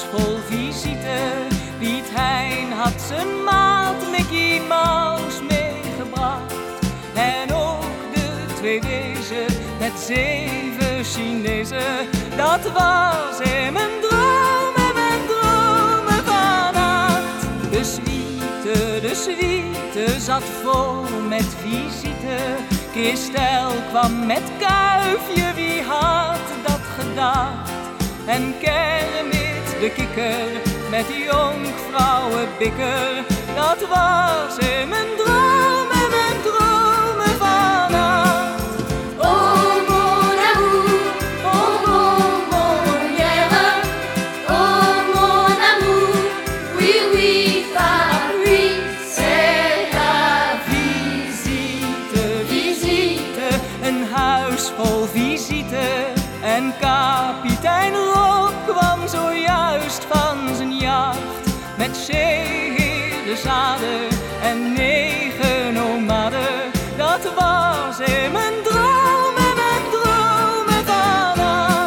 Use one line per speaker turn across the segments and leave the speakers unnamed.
vol visite. Piet Hein had zijn maat Mickey Mouse meegebracht. En ook de 2 wezen met 7 Chinezen. Dat was in mijn droom en mijn dromen vannacht. De suite zat vol met visite. Christel kwam met Kuifje, wie had dat gedacht? En Kermit de kikker met jonkvrouwenbikker. Dat was in mijn droom en mijn dromen vannacht.
Oh mon amour, oh mon hier. Oh mon amour, oui oui Paris, c'est la visite.
Visite, een huis vol visite. En kapitein Rob kwam zojuist van zijn jacht. Met zeeherenzaden en 9 nomaden. Dat was in mijn droom en mijn dromen vannacht.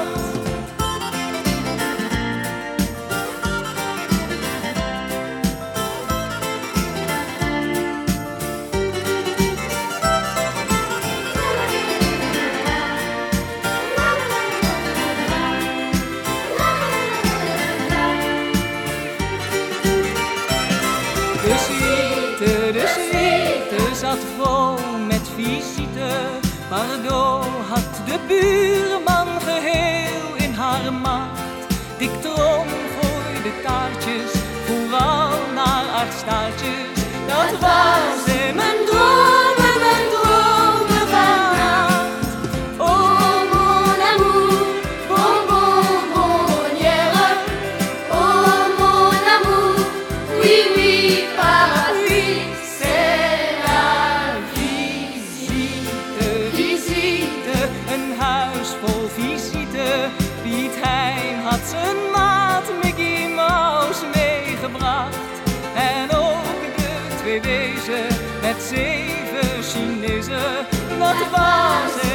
De suite zat vol met visite. Bardot had de buurman geheel in haar macht. Dick Trom gooide taartjes, vooral naar aardstaartjes. Dat was in mijn droom en mijn dromen vannacht.
Oh mon amour, bonbon bonbonnière. Oh mon amour, oui oui Paris, c'est la
Visite, een huis vol visite. Piet Hein had zijn maat Mickey Mouse meegebracht. En ook de 2 wezen met 7 Chinezen. Dat was